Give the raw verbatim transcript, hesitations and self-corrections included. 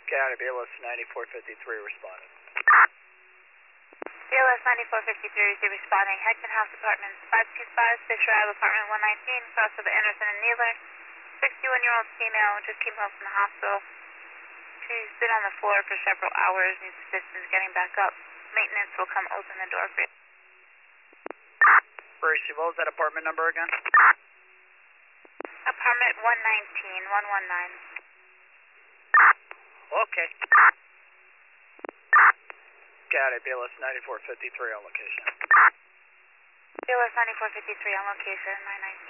Got it, B L S ninety-four fifty-three responded. B L S ninety-four fifty-three is responding. Heckman House Apartments, five two five Fisher Ave, Apartment one nineteen, cross over Anderson and Needler. sixty-one-year-old female just came home from the hospital. She's been on the floor for several hours, needs assistance getting back up. Maintenance will come open the door for you. Bracy, what was that apartment number again? Apartment one nineteen, one one nine. Okay. Got it, B L S ninety-four fifty-three on location. B L S ninety-four fifty-three on location, nine nine.